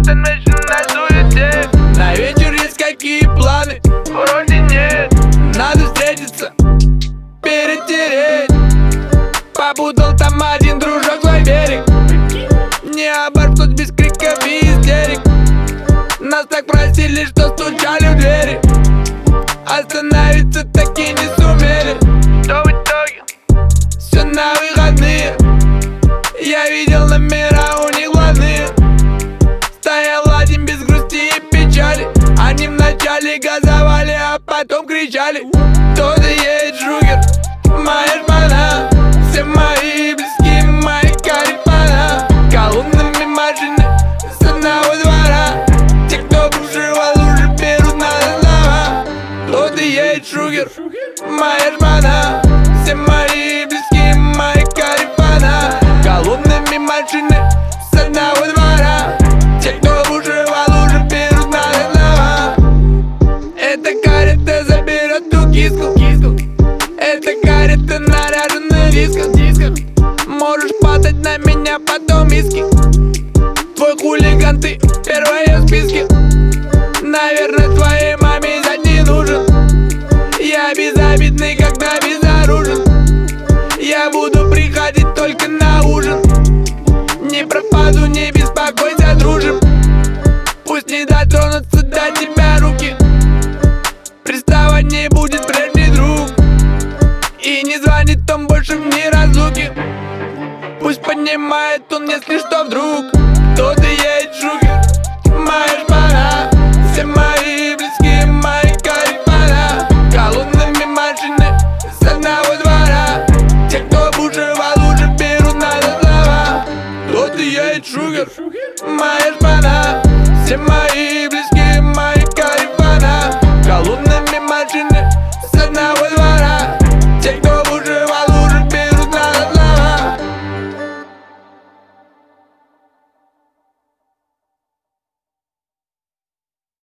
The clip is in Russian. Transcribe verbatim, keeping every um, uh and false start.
на суете. На вечер есть какие планы? Вроде нет. Надо встретиться, перетереть. Попутал там один дружок свой берег. Не оборвут без криков и истерик. Нас так просили, что стучали в двери. Остановиться таки не сумели. Что в итоге? Все на выходные. Я видел номера у них главные. Стоял один без грусти и печали. Они вначале газовали, а потом кричали: кто-то едет, Шухер, моя шпана. Все мои близкие, мои карипана. Колоннами машины с одного двора. Те, кто бушевал, уже берут на слова. Кто-то едет, Шухер, моя шпана. Все мои близкие, мои карипана. Колоннами машины с одного двора. Те, кто бушевал, уже берут на слова. Эта карета заберет ту киску. Эта карета наряжена в дисках. Можешь падать на меня потом миски. Твой хулиган, ты первая в списке. Наверное, твоей маме зять не нужен. Я безобидный, когда безоружен. Я буду приходить только на ужин. Не пропаду, не беспокойся, дружим. Пусть не дотронутся до тебя руки. Приставать не будет прежний друг. И не звонит он больше в неразлуки. Пусть поднимает он, если что вдруг. Кто-то едет, Шухер, моя шпана. Все мои близкие, мои карипана. Колоннами машины с одного двора. Те, кто бушевал, уже берут на слова. Кто-то едет, Шухер, моя шпана. Все мои